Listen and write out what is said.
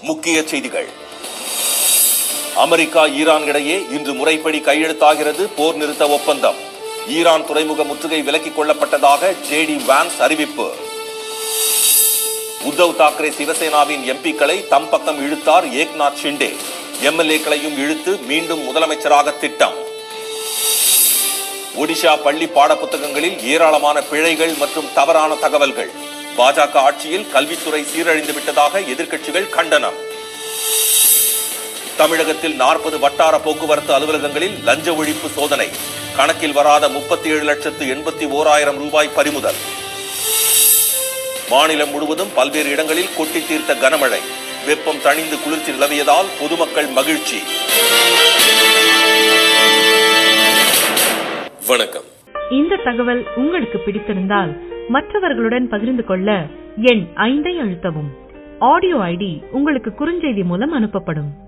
முக்கிய செய்திகள். America Iran இடையே இன்று முறைப்படி கையெழுத்தாகிறது போர் நிறுத்த ஒப்பந்தம். ஈரான் துறைமுக முற்றுகை விலக்கிக் கொள்ளப்பட்டதாக ஜேடி வான்ஸ் அறிவிப்பு. உத்தவ் தாக்கரே சிவசேனாவின் எம்பிக்களை தம் பக்கம் இழுத்தார் ஏக்நாத் ஷிண்டே. எம்எல்ஏக்களையும் இழுத்து மீண்டும் முதலமைச்சராக திட்டம். ஒடிஷா பள்ளி பாடப்புத்தகங்களில் ஏராளமான பிழைகள் மற்றும் தவறான தகவல்கள். பாஜக ஆட்சியில் கல்வித்துறை சீரழிந்து விட்டதாக எதிர்க்கட்சிகள் கண்டனம். தமிழகத்தில் 40 வட்டார போக்குவரத்து அலுவலகங்களில் லஞ்ச ஒழிப்பு சோதனை. கணக்கில் வராத 37,81,000 ரூபாய் பறிமுதல். மாநிலம் முழுவதும் பல்வேறு இடங்களில் கொட்டி தீர்த்த கனமழை. வெப்பம் தணிந்து குளிர்ச்சி நிலவியதால் பொதுமக்கள் மகிழ்ச்சி. வணக்கம். இந்த தகவல் உங்களுக்கு பிடித்திருந்தால் மற்றவர்களுடன் பகிர்ந்து கொள்ள எண் 5 அழுத்தவும். ஆடியோ ஐடி உங்களுக்கு குறுஞ்செய்தி மூலம் அனுப்பப்படும்.